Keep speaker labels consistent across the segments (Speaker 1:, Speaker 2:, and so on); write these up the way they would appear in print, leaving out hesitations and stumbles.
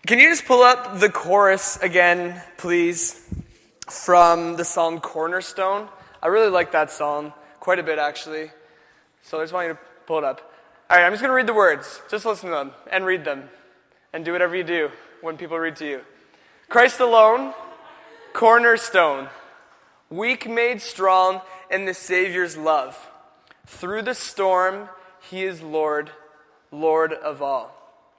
Speaker 1: Can you just pull up the chorus again, please, from the song Cornerstone? I really like that song, quite a bit actually. So I just want you to pull it up. All right, I'm just going to read the words. Just listen to them and read them. And do whatever you do when people read to you. Christ alone, cornerstone, weak made strong in the Savior's love. Through the storm, he is Lord, Lord of all.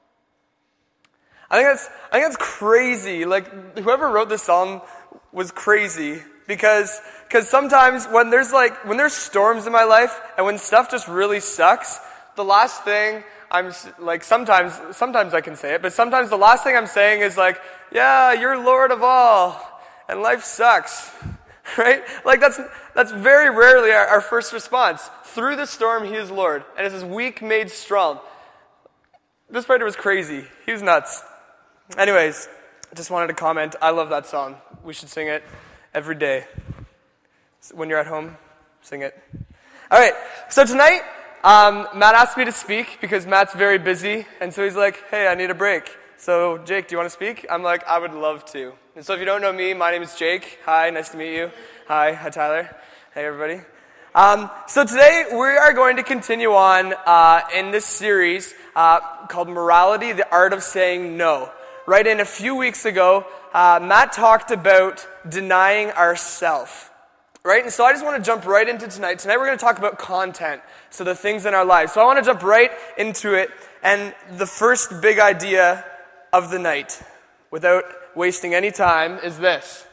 Speaker 1: I think that's crazy. Like, whoever wrote this song was crazy because sometimes when there's storms in my life and when stuff just really sucks, the last thing I'm like, sometimes I can say it, but sometimes the last thing I'm saying is like, yeah, you're Lord of all, and life sucks, right? Like that's very rarely our first response. Through the storm, he is Lord, and it says weak made strong. This writer was crazy. He was nuts. Anyways, I just wanted to comment. I love that song. We should sing it every day. When you're at home, sing it. All right, so tonight, Matt asked me to speak because Matt's very busy, and so he's like, hey, I need a break. So, Jake, do you want to speak? I'm like, I would love to. And so if you don't know me, my name is Jake. Hi, nice to meet you. Hi, Tyler. Hey, everybody. So today, we are going to continue on in this series called Morality, the Art of Saying No. Right, and a few weeks ago, Matt talked about denying ourself. Right, and so I just want to jump right into tonight. Tonight we're going to talk about content, so the things in our lives. So I want to jump right into it, and the first big idea of the night, without wasting any time, is this.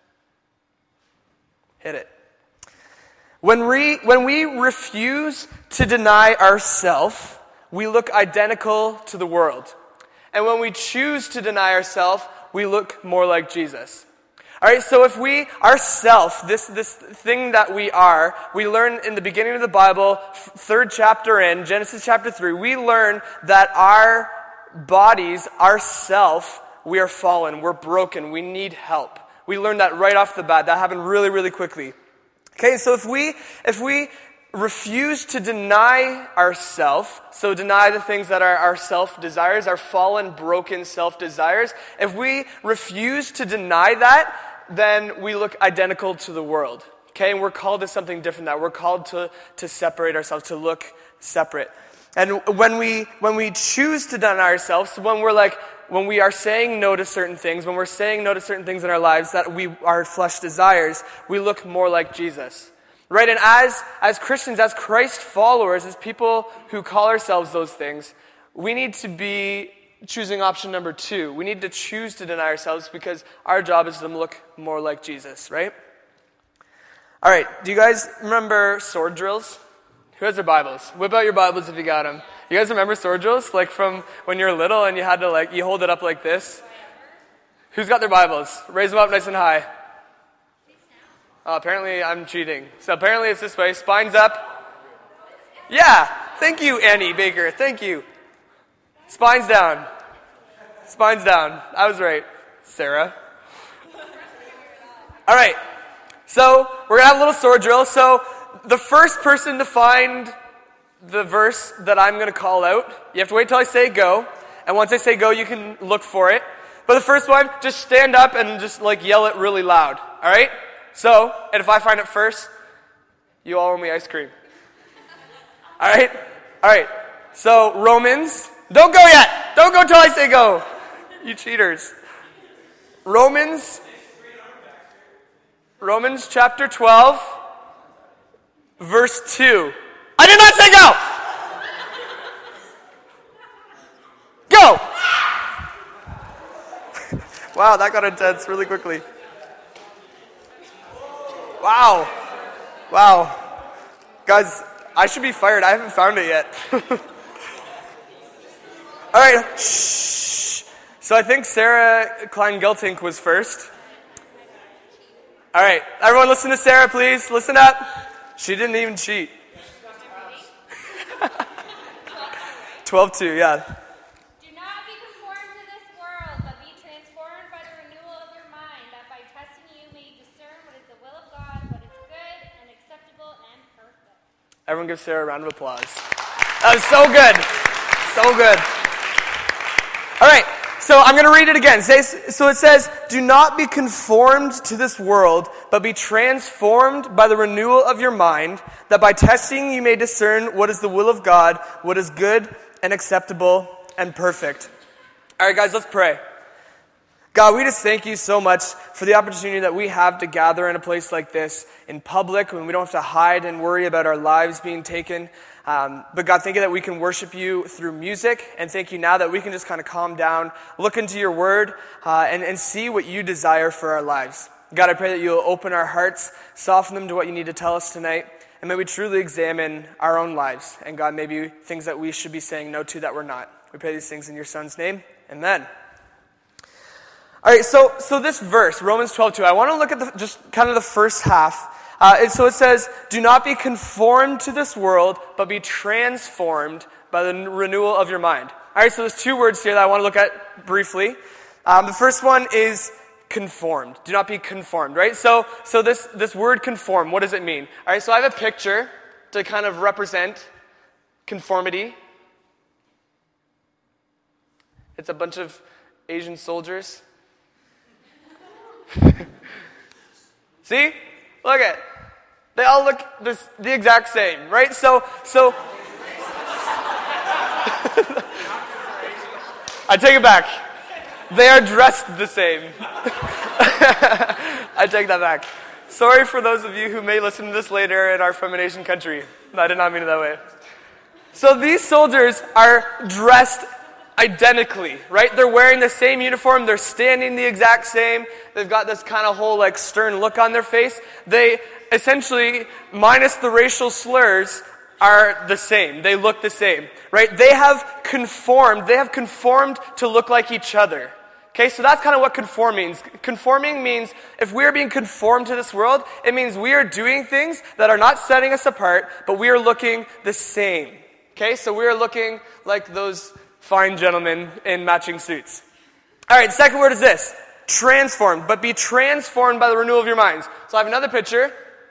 Speaker 1: Hit it. When we refuse to deny ourselves, we look identical to the world. And when we choose to deny ourselves, we look more like Jesus. All right, so if we, ourself, this thing that we are, we learn in the beginning of the Bible, third chapter in, Genesis chapter 3, we learn that our bodies, ourself, we are fallen, we're broken, we need help. We learned that right off the bat. That happened really, really quickly. Okay, so if we refuse to deny ourselves, so deny the things that are our self-desires, our fallen, broken self-desires, if we refuse to deny that, then we look identical to the world. Okay, and we're called to something different than that. We're called to separate ourselves, to look separate. And when we choose to deny ourselves, when we are saying no to certain things, when we're saying no to certain things in our lives that our flesh desires, we look more like Jesus. Right, and as Christians, as Christ followers, as people who call ourselves those things, we need to be choosing option number 2. We need to choose to deny ourselves because our job is to look more like Jesus, right? All right, do you guys remember sword drills? Who has their Bibles? Whip out your Bibles if you got them. You guys remember sword drills? Like from when you were little and you had to you hold it up like this? Who's got their Bibles? Raise them up nice and high. Apparently I'm cheating. So apparently it's this way. Spines up. Yeah. Thank you, Annie Baker. Thank you. Spines down. Spines down. I was right. Sarah. All right. So we're going to have a little sword drill. So the first person to find the verse that I'm going to call out, you have to wait till I say go. And once I say go, you can look for it. But the first one, just stand up and just yell it really loud. All right? So, and if I find it first, you all owe me ice cream. All right? All right. So, Romans. Don't go yet. Don't go till I say go. You cheaters. Romans chapter 12, verse 2. I did not say go. Go. Wow, that got intense really quickly. Wow. Guys, I should be fired. I haven't found it yet. All right. Shh. So I think Sarah Klein-Geltink was first. All right. Everyone listen to Sarah, please. Listen up. She didn't even cheat. 12:2, yeah.
Speaker 2: Do not be conformed to this world, but be transformed by the renewal of your mind, that by testing you may discern what is the will of God, what is good and acceptable and perfect.
Speaker 1: Everyone give Sarah a round of applause. That was so good. So good. All right. so I'm going to read it again. So it says, do not be conformed to this world, but be transformed by the renewal of your mind, that by testing you may discern what is the will of God, what is good and acceptable and perfect. All right, guys, let's pray. God, we just thank you so much for the opportunity that we have to gather in a place like this in public when we don't have to hide and worry about our lives being taken. But God, thank you that we can worship you through music, and thank you now that we can just kind of calm down, look into your word, and see what you desire for our lives. God, I pray that you'll open our hearts, soften them to what you need to tell us tonight, and may we truly examine our own lives. And God, maybe things that we should be saying no to that we're not. We pray these things in your Son's name. Amen. All right, so this verse, Romans 12:2, I want to look at just kind of the first half. So it says, do not be conformed to this world, but be transformed by the renewal of your mind. All right, so there's two words here that I want to look at briefly. The first one is conformed. Do not be conformed, right? So this word conform, what does it mean? All right, so I have a picture to kind of represent conformity. It's a bunch of Asian soldiers. See? Look at it. They all look the exact same, right? So I take it back. They are dressed the same. I take that back. Sorry for those of you who may listen to this later and are from an Asian country. I did not mean it that way. So these soldiers are dressed identically, right? They're wearing the same uniform. They're standing the exact same. They've got this kind of whole like stern look on their face. They essentially, minus the racial slurs, are the same. They look the same, right? They have conformed to look like each other. Okay, so that's kind of what conform means. Conforming means if we are being conformed to this world, it means we are doing things that are not setting us apart, but we are looking the same. Okay, so we are looking like those fine gentlemen in matching suits. All right, second word is this. Transformed, but be transformed by the renewal of your minds. So I have another picture.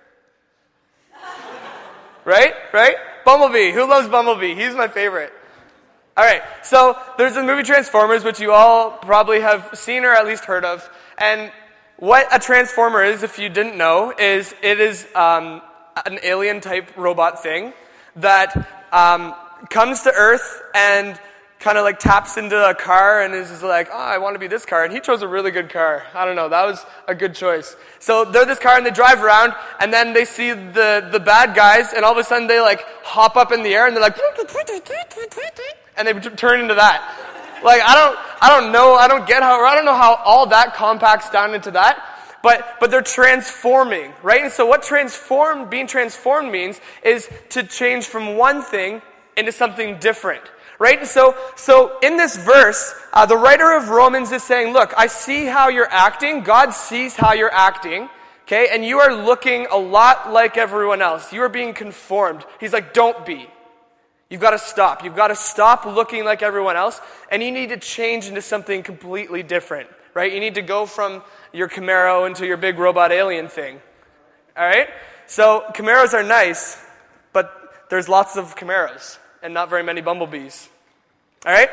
Speaker 1: Right? Bumblebee. Who loves Bumblebee? He's my favorite. All right, so there's the movie Transformers, which you all probably have seen or at least heard of. And what a Transformer is, if you didn't know, is it is an alien-type robot thing that comes to Earth and kind of like taps into a car and is like, oh, I want to be this car. And he chose a really good car. I don't know, that was a good choice. So they're this car and they drive around and then they see the bad guys and all of a sudden they like hop up in the air and they're like, and they turn into that. Like, I don't know how all that compacts down into that. But they're transforming, right? And so what being transformed means is to change from one thing into something different. Right? And so in this verse, the writer of Romans is saying, look, I see how you're acting. God sees how you're acting. Okay? And you are looking a lot like everyone else. You are being conformed. He's like, don't be. You've got to stop. You've got to stop looking like everyone else. And you need to change into something completely different. Right? You need to go from your Camaro into your big robot alien thing. All right? So Camaros are nice, but there's lots of Camaros. And not very many bumblebees. All right?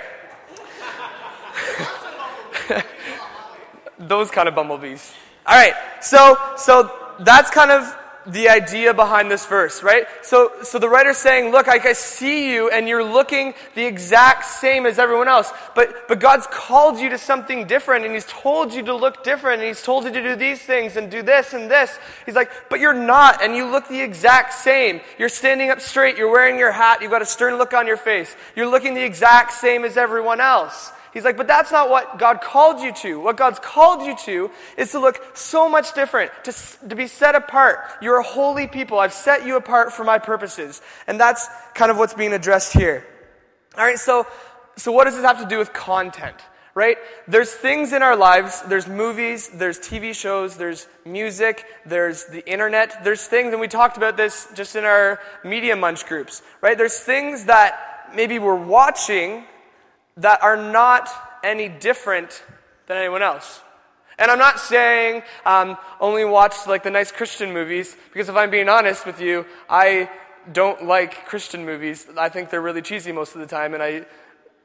Speaker 1: Those kind of bumblebees. All right, so that's kind of the idea behind this verse, right? So the writer's saying, look, I see you and you're looking the exact same as everyone else, but God's called you to something different and He's told you to look different and He's told you to do these things and do this and this. He's like, but you're not and you look the exact same. You're standing up straight, you're wearing your hat, you've got a stern look on your face. You're looking the exact same as everyone else. He's like, but that's not what God called you to. What God's called you to is to look so much different, to be set apart. You're a holy people. I've set you apart for my purposes. And that's kind of what's being addressed here. All right, so what does this have to do with content, right? There's things in our lives, there's movies, there's TV shows, there's music, there's the internet, there's things, and we talked about this just in our media munch groups, right? There's things that maybe we're watching that are not any different than anyone else. And I'm not saying only watch like the nice Christian movies, because if I'm being honest with you, I don't like Christian movies. I think they're really cheesy most of the time, and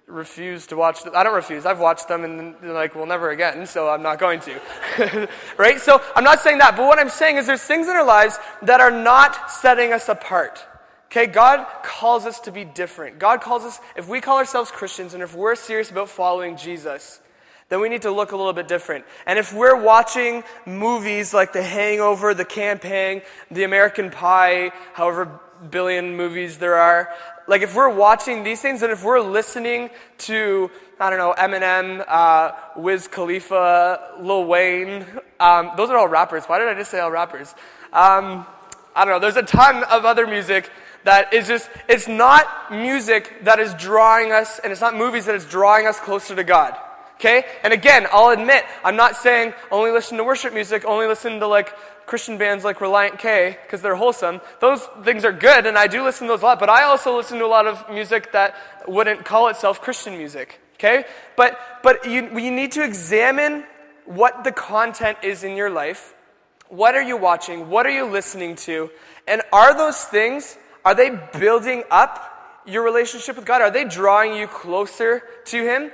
Speaker 1: refuse to watch them. I don't refuse. I've watched them and they're like, well, never again, so I'm not going to. Right? So I'm not saying that, but what I'm saying is there's things in our lives that are not setting us apart. Okay, God calls us to be different. God calls us, if we call ourselves Christians and if we're serious about following Jesus, then we need to look a little bit different. And if we're watching movies like The Hangover, The Campaign, The American Pie, however billion movies there are, like if we're watching these things and if we're listening to, I don't know, Eminem, Wiz Khalifa, Lil Wayne, those are all rappers. Why did I just say all rappers? I don't know, there's a ton of other music that is just, it's not music that is drawing us, and it's not movies that is drawing us closer to God. Okay? And again, I'll admit, I'm not saying only listen to worship music, only listen to like Christian bands like Reliant K, because they're wholesome. Those things are good, and I do listen to those a lot, but I also listen to a lot of music that wouldn't call itself Christian music. Okay? But you need to examine what the content is in your life. What are you watching? What are you listening to? And are those things, are they building up your relationship with God? Are they drawing you closer to Him?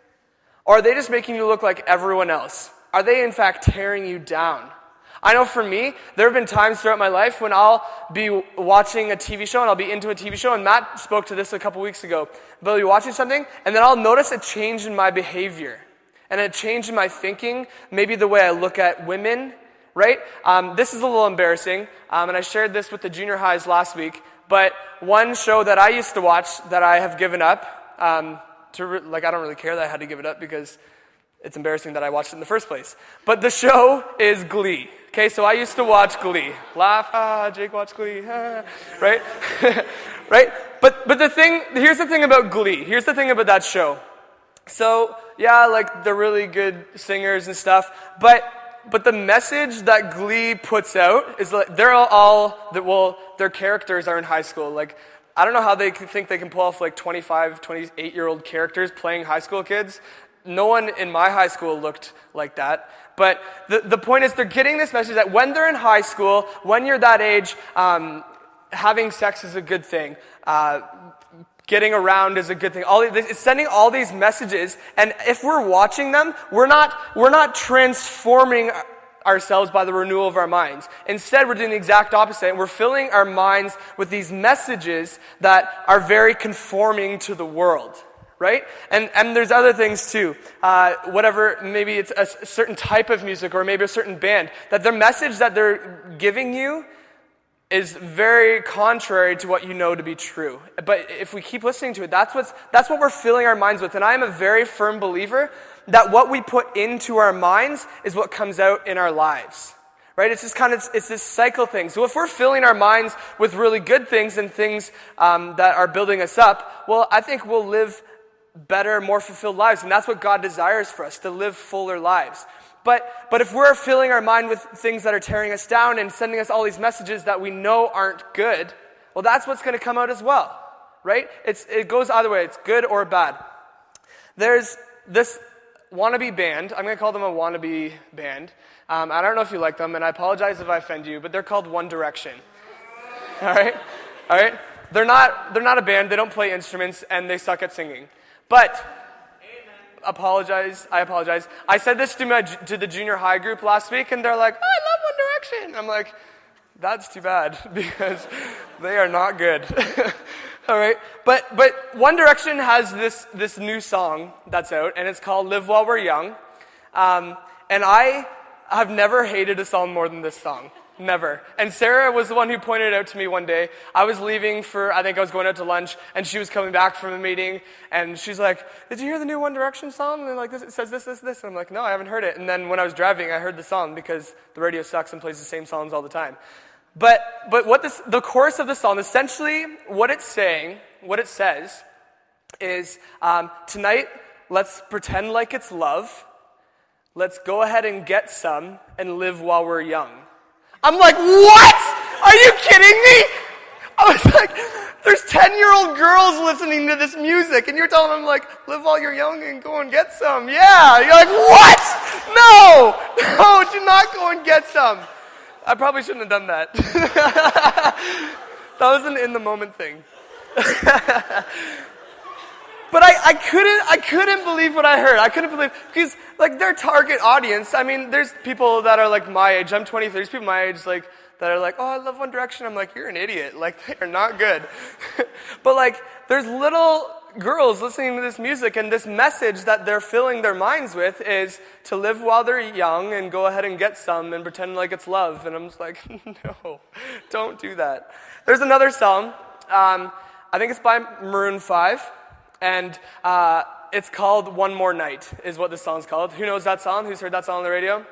Speaker 1: Or are they just making you look like everyone else? Are they in fact tearing you down? I know for me, there have been times throughout my life when I'll be watching a TV show and I'll be into a TV show, and Matt spoke to this a couple weeks ago, but I'll be watching something and then I'll notice a change in my behavior and a change in my thinking, maybe the way I look at women, right? This is a little embarrassing, and I shared this with the junior highs last week, but one show that I used to watch that I have given up, I don't really care that I had to give it up because it's embarrassing that I watched it in the first place. But the show is Glee. Okay, so I used to watch Glee. Laugh, Jake watched Glee, right? Right? But here's the thing about Glee. Here's the thing about that show. So, yeah, like they're really good singers and stuff, but the message that Glee puts out is like their characters are in high school. Like, I don't know how they think they can pull off like 25, 28-year-old characters playing high school kids. No one in my high school looked like that. But the point is they're getting this message that when they're in high school, when you're that age, having sex is a good thing. Getting around is a good thing. It's sending all these messages, and if we're watching them, we're not transforming ourselves by the renewal of our minds. Instead, we're doing the exact opposite, and we're filling our minds with these messages that are very conforming to the world, right? And there's other things too. Maybe it's a certain type of music or maybe a certain band, that the message that they're giving you is very contrary to what you know to be true. But if we keep listening to it, that's what we're filling our minds with. And I am a very firm believer that what we put into our minds is what comes out in our lives. Right? It's this cycle thing. So if we're filling our minds with really good things and things that are building us up, well, I think we'll live better, more fulfilled lives. And that's what God desires for us, to live fuller lives. But if we're filling our mind with things that are tearing us down and sending us all these messages that we know aren't good, well, that's what's going to come out as well, right? It goes either way. It's good or bad. There's this wannabe band. I'm going to call them a wannabe band. I don't know if you like them, and I apologize if I offend you, but they're called One Direction. All right? They're not a band. They don't play instruments, and they suck at singing. But I apologize. I said this to the junior high group last week, and they're like, "Oh, I love One Direction." I'm like, that's too bad because they are not good. All right, but One Direction has this new song that's out, and it's called "Live While We're Young," and I have never hated a song more than this song. Never. And Sarah was the one who pointed it out to me one day. I was leaving I think I was going out to lunch, and she was coming back from a meeting, and she's like, "Did you hear the new One Direction song?" And like, it says this. And I'm like, "No, I haven't heard it." And then when I was driving, I heard the song because the radio sucks and plays the same songs all the time. But the chorus of the song, essentially what it's saying, what it says is, tonight, let's pretend like it's love. Let's go ahead and get some and live while we're young. I'm like, what? Are you kidding me? I was like, there's 10-year-old girls listening to this music, and you're telling them, like, live while you're young and go and get some. Yeah. You're like, what? No, do not go and get some. I probably shouldn't have done that. That was an in-the-moment thing. But I couldn't believe what I heard. I couldn't believe, because like their target audience, I mean, there's people that are like my age. I'm 23. There's people my age like that are like, oh, I love One Direction. I'm like, you're an idiot. Like, they are not good. But like, there's little girls listening to this music, and this message that they're filling their minds with is to live while they're young and go ahead and get some and pretend like it's love. And I'm just like, no, don't do that. There's another song. I think it's by Maroon 5. And it's called One More Night, is what this song's called. Who knows that song? Who's heard that song on the radio?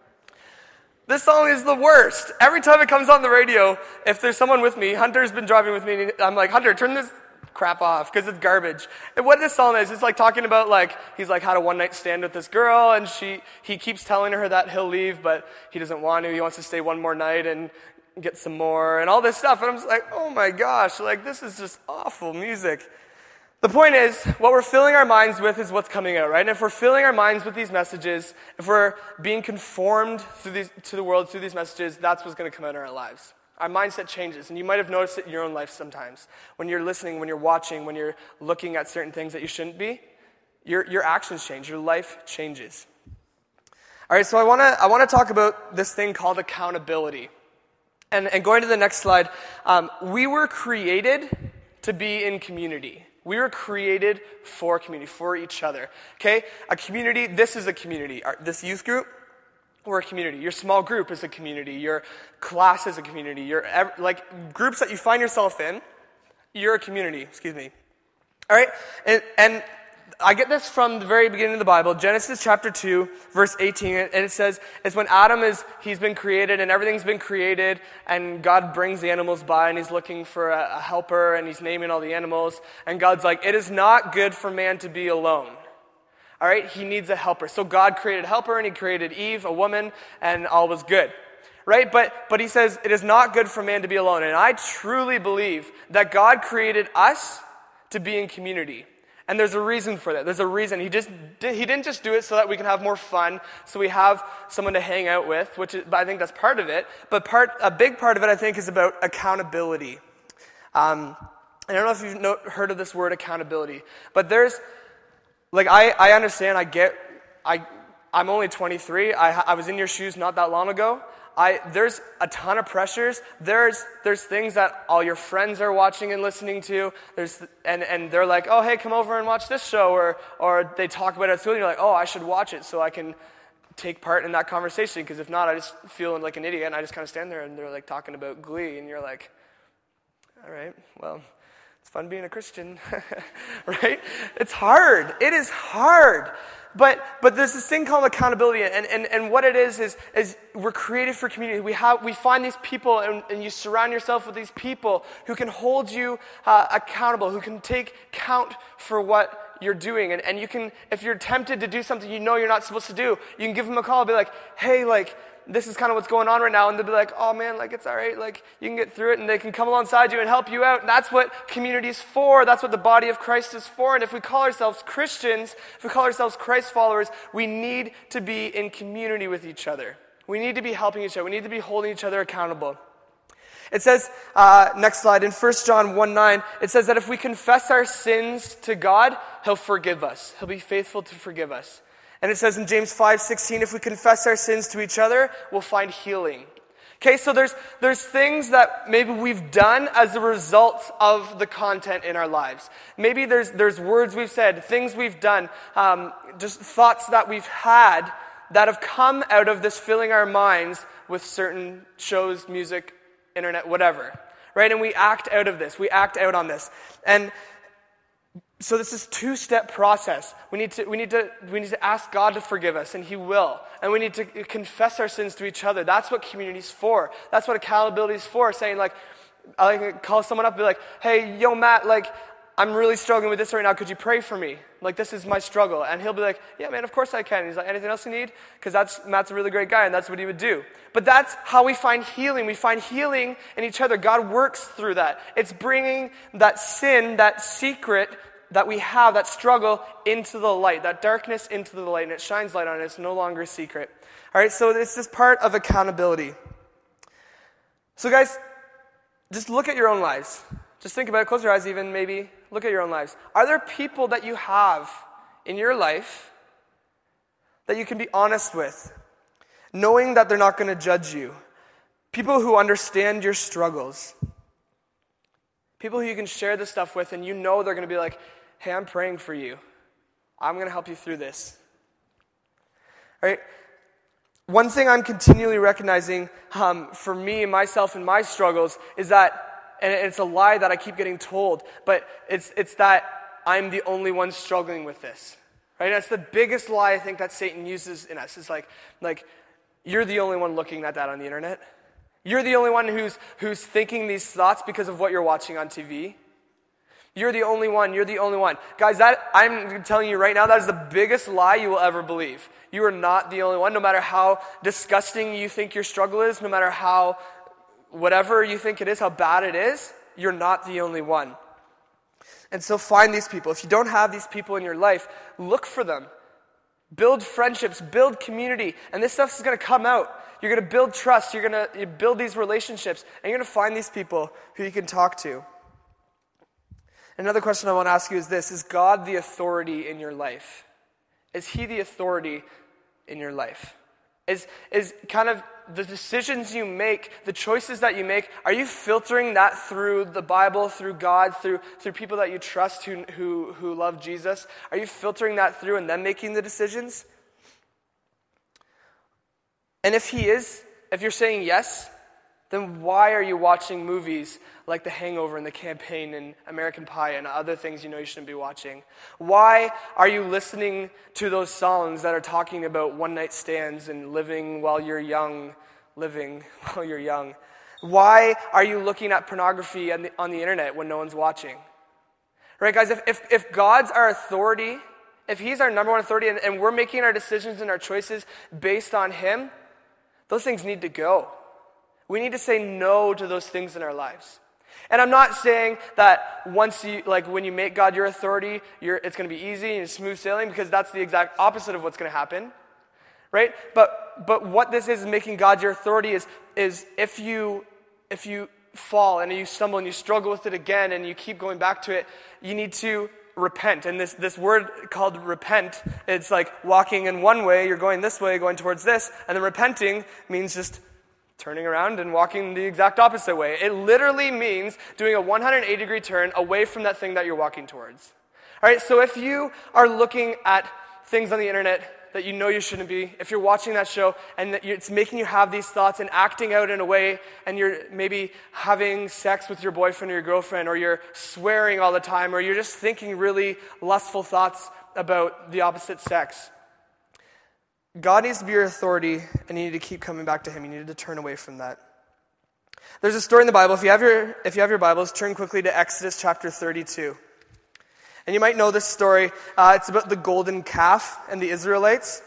Speaker 1: This song is the worst. Every time it comes on the radio, if there's someone with me, Hunter's been driving with me, and I'm like, Hunter, turn this crap off, because it's garbage. And what this song is, it's like talking about like, he's like had a one-night stand with this girl, and he keeps telling her that he'll leave, but he doesn't want to. He wants to stay one more night and get some more, and all this stuff. And I'm just like, oh my gosh, like this is just awful music. The point is, what we're filling our minds with is what's coming out, right? And if we're filling our minds with these messages, if we're being conformed to the world through these messages, that's what's going to come out in our lives. Our mindset changes, and you might have noticed it in your own life sometimes. When you're listening, when you're watching, when you're looking at certain things that you shouldn't be, your actions change, your life changes. All right, so I want to talk about this thing called accountability. And going to the next slide, we were created to be in community. We were created for community, for each other. Okay? A community, this is a community. This youth group, we're a community. Your small group is a community. Your class is a community. Like groups that you find yourself in, you're a community. Excuse me. All right? And I get this from the very beginning of the Bible, Genesis chapter 2, verse 18, and it says, it's when he's been created and everything's been created, and God brings the animals by, and he's looking for a helper, and he's naming all the animals, and God's like, it is not good for man to be alone. All right? He needs a helper. So God created a helper, and he created Eve, a woman, and all was good. Right? But he says, it is not good for man to be alone. And I truly believe that God created us to be in community. And there's a reason for that. There's a reason. He didn't just do it so that we can have more fun, so we have someone to hang out with, I think that's part of it. But a big part of it, I think, is about accountability. I don't know if you've heard of this word accountability, but there's, like, I understand, I'm only 23. I was in your shoes not that long ago. There's a ton of pressures. There's things that all your friends are watching and listening to. And they're like, oh, hey, come over and watch this show. Or they talk about it at school, and you're like, oh, I should watch it so I can take part in that conversation. Because if not, I just feel like an idiot, and I just kind of stand there, and they're like talking about Glee, and you're like, all right, well, it's fun being a Christian, right? It's hard. It is hard. But there's this thing called accountability, and what it is we're created for community. We find these people, and you surround yourself with these people who can hold you accountable, who can take count for what you're doing. And you can, if you're tempted to do something you know you're not supposed to do, you can give them a call and be like, hey, like, this is kind of what's going on right now, and they'll be like, oh man, like, it's all right, like, you can get through it, and they can come alongside you and help you out. And that's what community is for. That's what the body of Christ is for. And if we call ourselves Christians, if we call ourselves Christ followers, we need to be in community with each other. We need to be helping each other. We need to be holding each other accountable. It says, next slide, in 1 John 1:9, it says that if we confess our sins to God, he'll forgive us. He'll be faithful to forgive us. And it says in James 5:16, if we confess our sins to each other, we'll find healing. Okay, so there's things that maybe we've done as a result of the content in our lives. Maybe there's words we've said, things we've done, just thoughts that we've had that have come out of this filling our minds with certain shows, music, internet, whatever. Right? And we act out of this. We act out on this. And so this is a two-step process. We need to ask God to forgive us, and he will. And we need to confess our sins to each other. That's what community is for. That's what accountability is for. Saying, like, I can call someone up and be like, hey, yo, Matt, like, I'm really struggling with this right now. Could you pray for me? Like, this is my struggle. And he'll be like, yeah, man, of course I can. And he's like, anything else you need? Because Matt's a really great guy, and that's what he would do. But that's how we find healing. We find healing in each other. God works through that. It's bringing that sin, that secret that we have, that struggle, into the light, that darkness into the light, and it shines light on it. It's no longer a secret. All right, so this is part of accountability. So guys, just look at your own lives. Just think about it. Close your eyes even, maybe. look at your own lives. Are there people that you have in your life that you can be honest with, knowing that they're not going to judge you? People who understand your struggles. People who you can share this stuff with and you know they're going to be like, hey, I'm praying for you. I'm going to help you through this. All right? One thing I'm continually recognizing for me and myself and my struggles is that, and it's a lie that I keep getting told, but it's that I'm the only one struggling with this. Right? That's the biggest lie I think that Satan uses in us. It's like you're the only one looking at that on the internet. You're the only one who's thinking these thoughts because of what you're watching on TV. You're the only one. You're the only one. Guys, that I'm telling you right now, that is the biggest lie you will ever believe. You are not the only one. No matter how disgusting you think your struggle is, no matter how, whatever you think it is, how bad it is, you're not the only one. And so find these people. If you don't have these people in your life, look for them. Build friendships, build community, and this stuff is going to come out. You're going to build trust. You're going to build these relationships, and you're going to find these people who you can talk to. Another question I want to ask you is this: is God the authority in your life? Is He the authority in your life? Is kind of the decisions you make, the choices that you make, are you filtering that through the Bible, through God, through people that you trust who love Jesus? Are you filtering that through and then making the decisions? And if He is, if you're saying yes, then why are you watching movies like The Hangover and The Campaign and American Pie and other things you know you shouldn't be watching? Why are you listening to those songs that are talking about one-night stands and living while you're young? Why are you looking at pornography on the internet when no one's watching? Right, guys, if God's our authority, if He's our number one authority and we're making our decisions and our choices based on Him, those things need to go. We need to say no to those things in our lives. And I'm not saying that once you, when you make God your authority, it's going to be easy and smooth sailing, because that's the exact opposite of what's going to happen, right? But what this is making God your authority is if you fall and you stumble and you struggle with it again and you keep going back to it, you need to repent. And this word called repent, it's like walking in one way, you're going this way, going towards this, and then repenting means just turning around and walking the exact opposite way. It literally means doing a 180-degree turn away from that thing that you're walking towards. All right, so if you are looking at things on the internet that you know you shouldn't be, if you're watching that show and it's making you have these thoughts and acting out in a way, and you're maybe having sex with your boyfriend or your girlfriend, or you're swearing all the time, or you're just thinking really lustful thoughts about the opposite sex, God needs to be your authority, and you need to keep coming back to Him. You need to turn away from that. There's a story in the Bible. If you have your Bibles, turn quickly to Exodus chapter 32. And you might know this story. It's about the golden calf and the Israelites.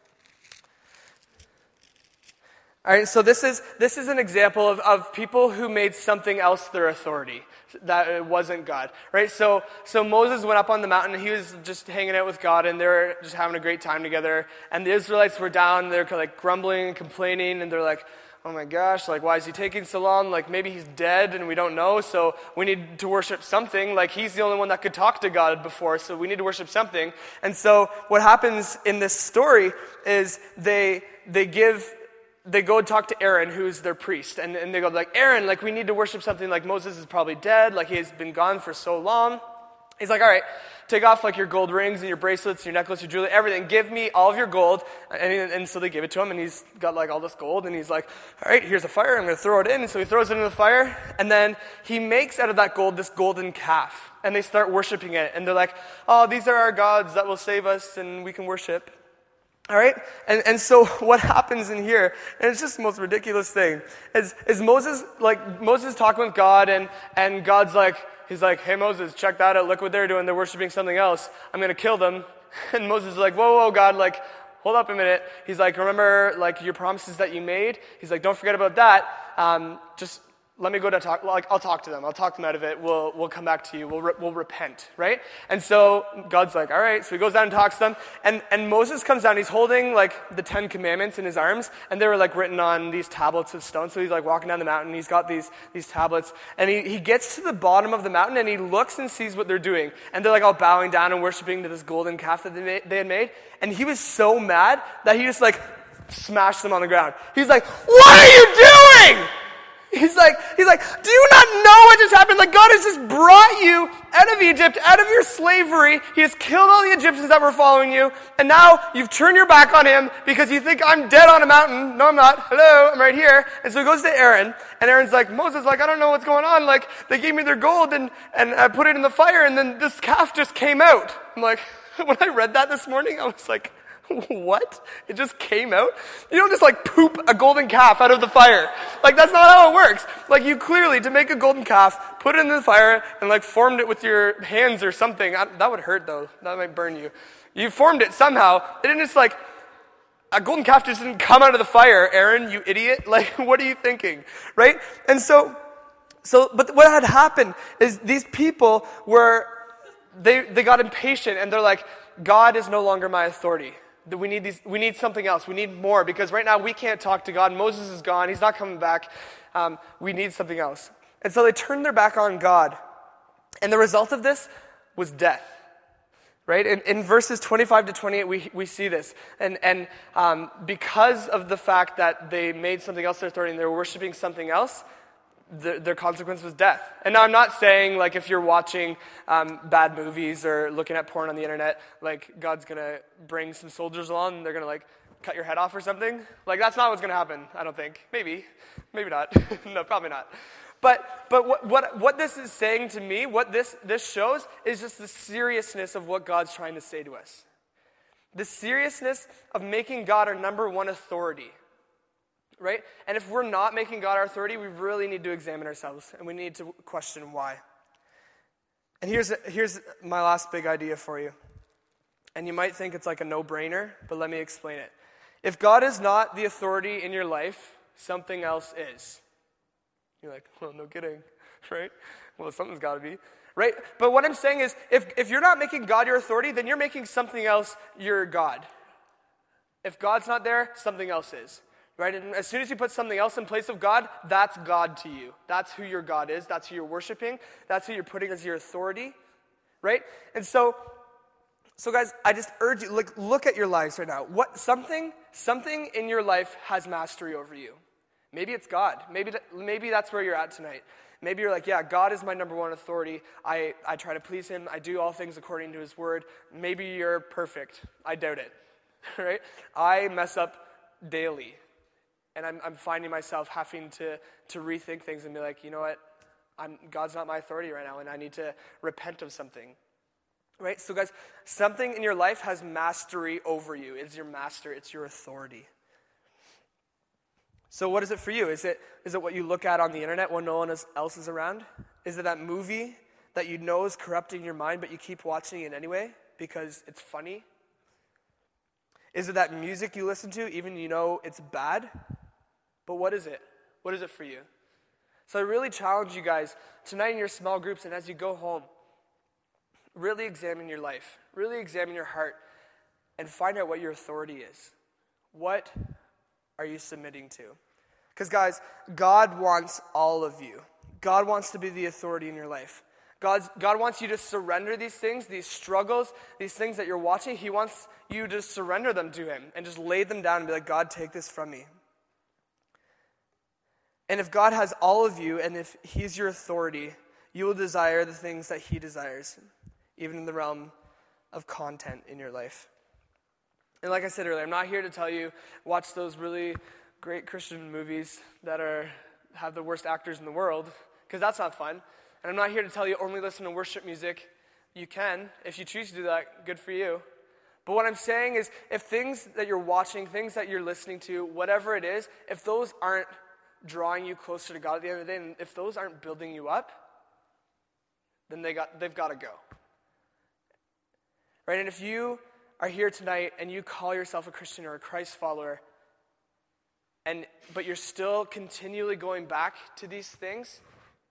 Speaker 1: All right, so this is an example of people who made something else their authority, that it wasn't God, right? So Moses went up on the mountain, and he was just hanging out with God, and they were just having a great time together. And the Israelites were down, they're like grumbling and complaining, and they're like, oh my gosh, like, why is he taking so long? Like, maybe he's dead and we don't know, so we need to worship something. Like, he's the only one that could talk to God before, so we need to worship something. And so what happens in this story is they go and talk to Aaron, who's their priest, and they go like, Aaron, like, we need to worship something. Like, Moses is probably dead, like, he's been gone for so long. He's like, all right, take off like your gold rings and your bracelets, your necklace, your jewelry, everything. Give me all of your gold. And so they give it to him, and he's got like all this gold, and he's like, all right, here's a fire, I'm going to throw it in. And so he throws it in the fire, and then he makes out of that gold this golden calf, and they start worshiping it. And they're like, oh, these are our gods that will save us, and we can worship. All right? And so what happens in here, and it's just the most ridiculous thing, is Moses talking with God, and God's like, he's like, hey, Moses, check that out. Look what they're doing. They're worshiping something else. I'm going to kill them. And Moses is like, whoa, God, like, hold up a minute. He's like, remember, like, your promises that you made? He's like, don't forget about that. Just let me go to talk, like, I'll talk to them. I'll talk them out of it. We'll come back to you. We'll repent, right? And so God's like, all right. So he goes down and talks to them. And Moses comes down. He's holding, like, the 10 Commandments in his arms. And they were, like, written on these tablets of stone. So he's, like, walking down the mountain. He's got these tablets. And he gets to the bottom of the mountain, and he looks and sees what they're doing. And they're, like, all bowing down and worshiping to this golden calf that they had made. And he was so mad that he just, like, smashed them on the ground. He's like, what are you doing? He's like, do you not know what just happened? Like, God has just brought you out of Egypt, out of your slavery. He has killed all the Egyptians that were following you. And now you've turned your back on him because you think I'm dead on a mountain. No, I'm not. Hello, I'm right here. And so he goes to Aaron. And Aaron's like, Moses, like, I don't know what's going on. Like, they gave me their gold and I put it in the fire. And then this calf just came out. I'm like, when I read that this morning, I was like, what? It just came out? You don't just, like, poop a golden calf out of the fire. Like, that's not how it works. Like, you clearly, to make a golden calf, put it in the fire and, like, formed it with your hands or something. That would hurt, though. That might burn you. You formed it somehow. It didn't just, like, a golden calf just didn't come out of the fire, Aaron, you idiot. Like, what are you thinking? Right? And but what had happened is these people they got impatient and they're like, God is no longer my authority. We need something else. We need more because right now we can't talk to God. Moses is gone. He's not coming back. We need something else. And so they turned their back on God. And the result of this was death. Right? In verses 25 to 28, we see this. And because of the fact that they made something else their authority and they were worshiping something else, their consequence was death. And now I'm not saying, like, if you're watching bad movies or looking at porn on the internet, like, God's going to bring some soldiers along and they're going to, like, cut your head off or something. Like, that's not what's going to happen, I don't think. Maybe not. No, probably not. But what this is saying to me, what this shows is just the seriousness of what God's trying to say to us. The seriousness of making God our number one authority. Right? And if we're not making God our authority, we really need to examine ourselves, and we need to question why. And here's my last big idea for you. And you might think it's like a no-brainer, but let me explain it. If God is not the authority in your life, something else is. You're like, well, no kidding, right? Well, something's got to be, right? But what I'm saying is, if you're not making God your authority, then you're making something else your God. If God's not there, something else is. Right? And as soon as you put something else in place of God, that's God to you. That's who your God is. That's who you're worshiping. That's who you're putting as your authority. Right? And so guys, I just urge you, look at your lives right now. Something in your life has mastery over you. Maybe it's God. Maybe that's where you're at tonight. Maybe you're like, yeah, God is my number one authority. I try to please him. I do all things according to his word. Maybe you're perfect. I doubt it. Right? I mess up daily. And I'm finding myself having to rethink things and be like, you know what? God's not my authority right now, and I need to repent of something. Right? So guys, something in your life has mastery over you. It's your master. It's your authority. So what is it for you? Is it what you look at on the internet when no one else is around? Is it that movie that you know is corrupting your mind, but you keep watching it anyway because it's funny? Is it that music you listen to, even you know it's bad? But what is it? What is it for you? So I really challenge you guys tonight in your small groups and as you go home, really examine your life. Really examine your heart and find out what your authority is. What are you submitting to? Because guys, God wants all of you. God wants to be the authority in your life. God wants you to surrender these things, these struggles, these things that you're watching. He wants you to surrender them to him and just lay them down and be like, God, take this from me. And if God has all of you, and if he's your authority, you will desire the things that he desires, even in the realm of content in your life. And like I said earlier, I'm not here to tell you, watch those really great Christian movies that have the worst actors in the world, because that's not fun. And I'm not here to tell you only listen to worship music. You can. If you choose to do that, good for you. But what I'm saying is, if things that you're watching, things that you're listening to, whatever it is, if those aren't drawing you closer to God at the end of the day, and if those aren't building you up, then they've got to go. Right? And if you are here tonight and you call yourself a Christian or a Christ follower, but you're still continually going back to these things,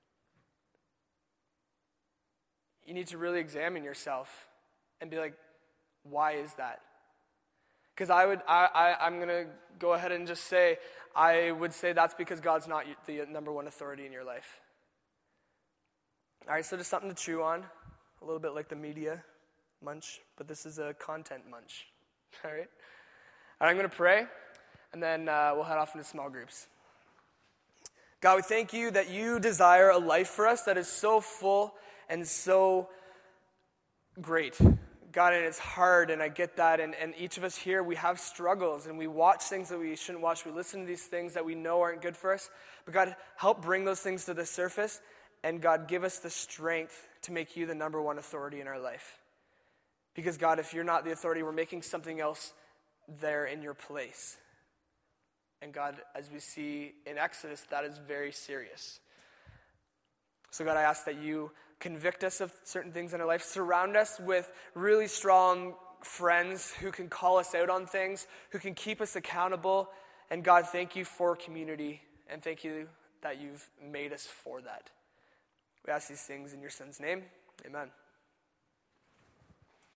Speaker 1: you need to really examine yourself and be like, why is that? Because I'm going to go ahead and just say, I would say that's because God's not the number one authority in your life. All right, so just something to chew on, a little bit like the media munch, but this is a content munch. All right? I'm going to pray, and then we'll head off into small groups. God, we thank you that you desire a life for us that is so full and so great. God, and it's hard, and I get that, and each of us here, we have struggles, and we watch things that we shouldn't watch. We listen to these things that we know aren't good for us. But God, help bring those things to the surface, and God, give us the strength to make you the number one authority in our life. Because God, if you're not the authority, we're making something else there in your place. And God, as we see in Exodus, that is very serious. So God, I ask that you convict us of certain things in our life. Surround us with really strong friends who can call us out on things, who can keep us accountable. And God, thank you for community, and thank you that you've made us for that. We ask these things in your Son's name. Amen.